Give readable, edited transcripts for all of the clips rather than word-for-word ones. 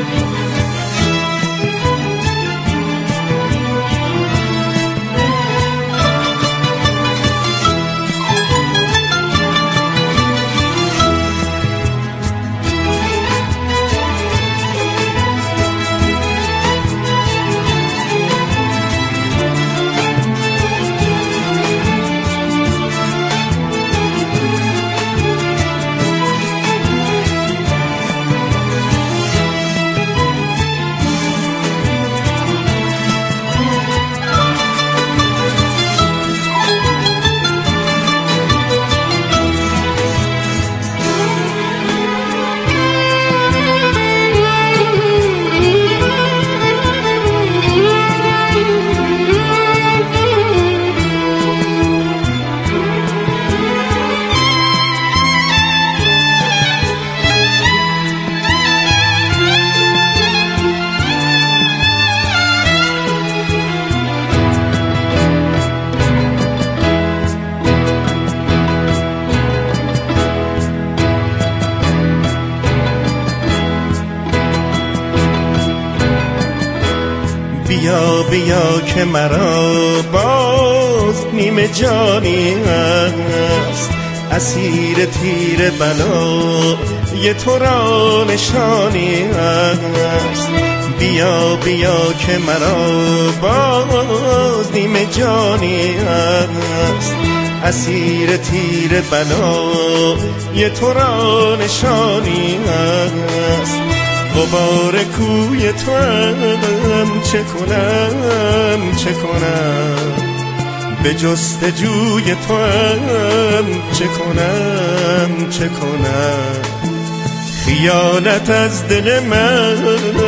بیا بیا که مرا باز نیمه جانی است، اسیر تیر بلا یه تو را نشانی است. بیا بیا که مرا باز نیمه جانی است، اسیر تیر بلا یه تو را نشانی است. غبار کوی تو هم چه کنم چه کنم، به جستجوی تو هم چه کنم چه کنم. خیانت از دل من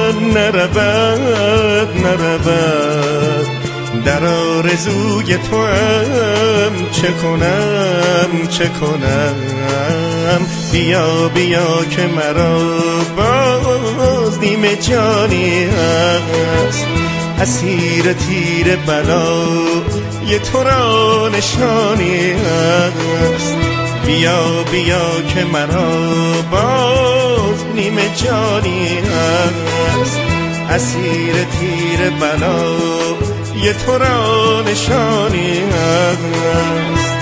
نرود نرود، در آرزوی تو هم چه کنم چه کنم. بیا بیا که مرا باز نیمه جانی است، اسیر تیر بلا یه تو را نشانی است. بیا بیا که مرا باز نیمه جانی است، اسیر تیر بلا یه تو را نشانی است.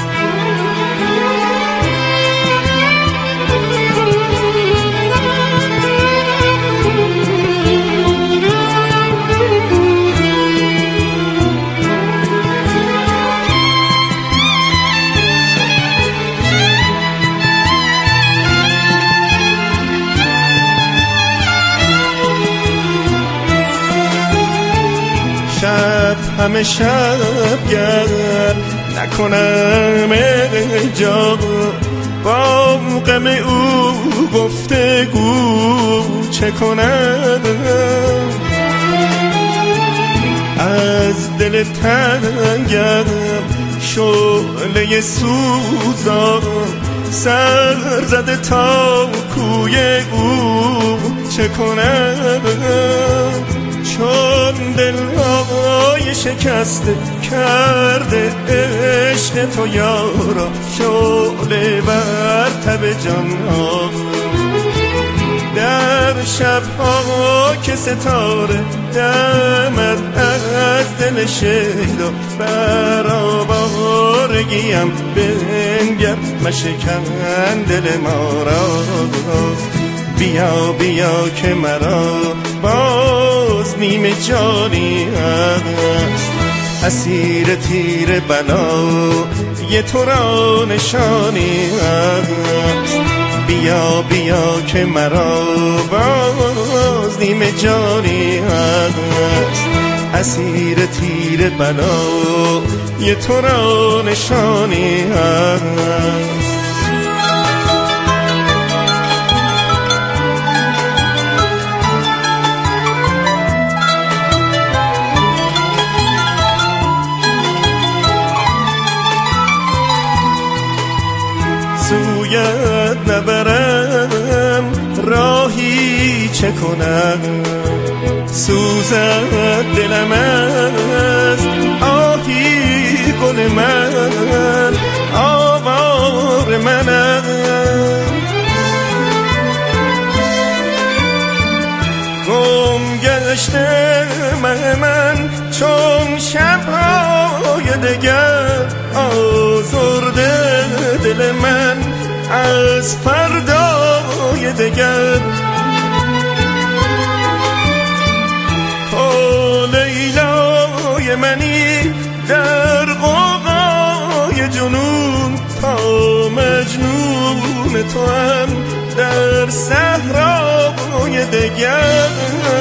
شب همه شب گر نکنم جا، با غم او گفتگو چه کنم. از دل تنگم شعله سوزان، سر زده تا کوی او چه کنم. چون دلهای شکسته کرده عشق تو یارا، شعله بر تب جانها. در شبها که ستاره دمد از دل شیدا، برآوارگیم بنگر مشکن دل ما را. بیا بیا که مرا باز نیمه جانی است، اسیر تیر بلا یه تو را نشانی است. بیا بیا که مرا باز نیمه جانی است، اسیر تیر بلا یه تو را نشانی است. سویت نبرم راهی چه کنم، سوزد دلم از آهی گل من، آوار منم. گم گشته من چون شب‌های دگر، آزرده دل من از فردای دگر. تو لیلای منی در غوغای جنون، تا مجنون تو هم در صحرای دگر.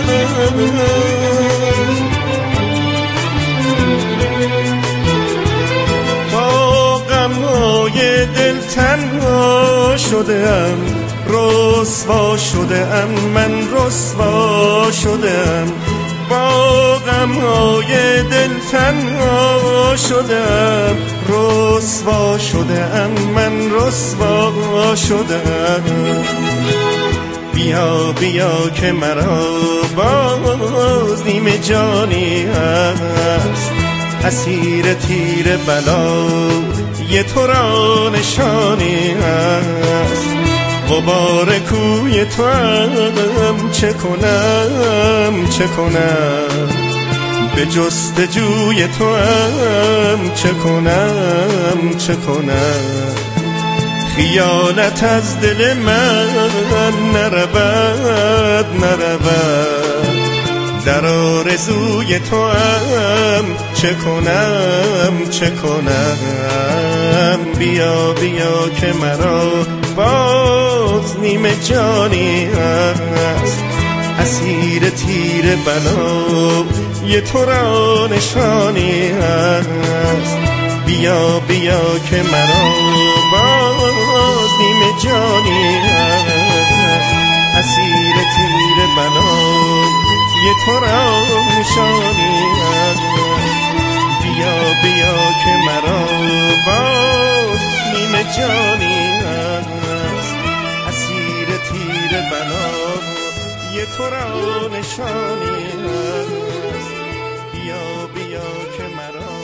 با غم‌های دل تنها شده‌ام، رسوا شده‌ام، من رسوا شده‌ام. با غم‌های دل تنها شده‌ام، رسوا شده‌ام، من رسوا شده‌ام. بیا بیا که مرا باز نیم جانی هست، اسیر تیر بلا یه تو را نشانی هست. غبار کوی تو هم چه کنم چه کنم، به جستجوی تو هم چه کنم چه کنم. خیانت از دل من نرود نرود، در آرزوی تو هم چه کنم چه کنم. بیا بیا که مرا باز نیم جانی هست، اسیر تیر بلا یه تو را نشانی هست. بیا بیا که مرا باز نیم جانی هست، اسیر تیر بلا یه تو را نشانی هست. بیا بیا که مرا باز نیم جانی هست، اسیر تیر بلا یه تو را نشانی هست. بیا بیا که مرا